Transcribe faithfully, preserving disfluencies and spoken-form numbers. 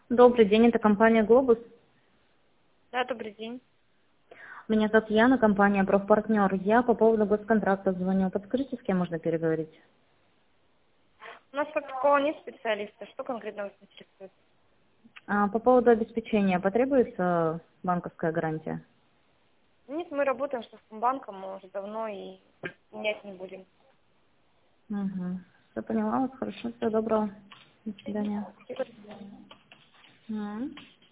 Добрый день, это компания «Глобус». Да, добрый день. Меня зовут Яна, компания «Профпартнер». Я по поводу госконтракта звоню. Подскажите, с кем можно переговорить? У нас как такого нет специалиста. Что конкретно вас интересует? А, по поводу обеспечения потребуется банковская гарантия? Нет, мы работаем с Совкомбанком, мы уже давно и менять не будем. Угу. Все поняла вас, хорошо, всего доброго. До свидания. Спасибо. Мгм.